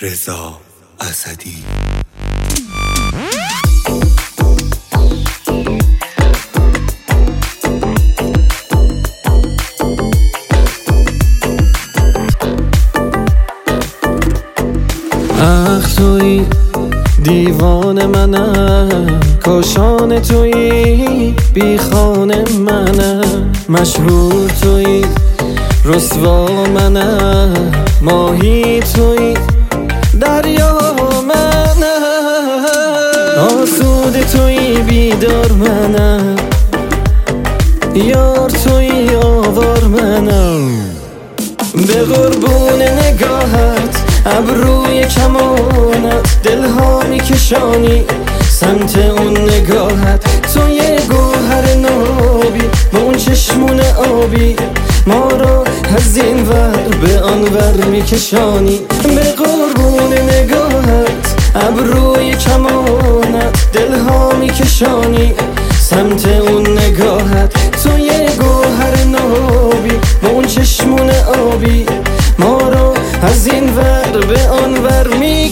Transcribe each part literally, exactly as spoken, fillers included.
رضا اسدی. اخ توی دیوان منم، کاشان توی بی خانه منم، مشهور توی رسوا منم، ماهی توی دریا منم، آسود توی بیدار منم، یار توی آوار منم. به قربون نگاهت ابروی کمانت دلها میکشانی، سمت اون نگاهت تو یه گوهر نابی، با اون چشمون آبی ما رو از این ور به آن ور میکشانی. به قربون نگاهت ابروی کمانت دلها میکشانی، سمت اون نگاهت تو یه گوهر نابی، با اون چشمون آبی ما رو از این ور به آن ور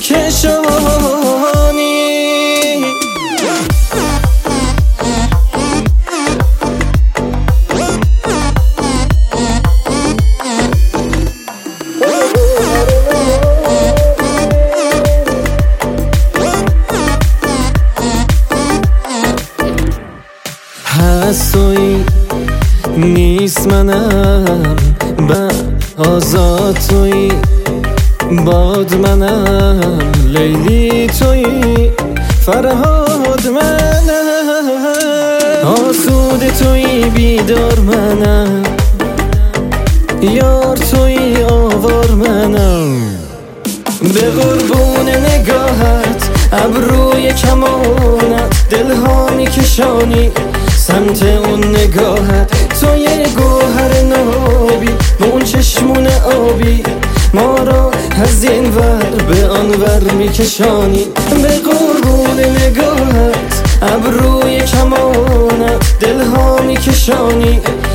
میکشانی. هست توی نیست منم، به آزاد توی باد منم، لیلی توی فرهاد منم، آسود توی بیدار منم، یار توی آوار منم. به قربون نگاهت ابروی کمانت دلها میکشانی، سمت اون نگاهت تو یه گوهر نابی، با اون چشمون آبی ما رو از این ور به آن ور میکشانی. به قربون نگاهت ابروی کمانت دلها میکشانی،